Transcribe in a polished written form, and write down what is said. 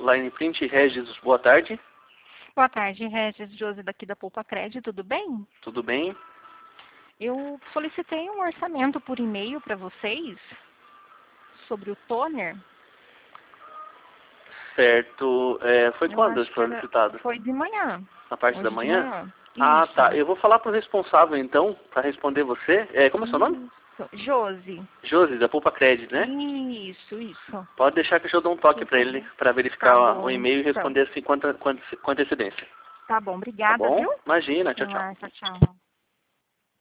Line Print, Regis, boa tarde. Boa tarde, Regis. Josi daqui da Poupa Crédito, tudo bem? Tudo bem? Eu solicitei um orçamento por e-mail para vocês sobre o toner. Certo. Foi quando esse solicitado? Foi de manhã. Na parte Hoje da de manhã? manhã. Ah, tá. Eu vou falar pro responsável, então, para responder você. Como é seu nome? Isso. Josi. Josi, da Poupa Crédito, né? Isso. Pode deixar que eu dou um toque para ele, para verificar Tá bom, o e-mail e então. responder assim com antecedência. Tá bom, Tá obrigada, bom? viu? Imagina. Até Tchau, tchau. mais, tchau.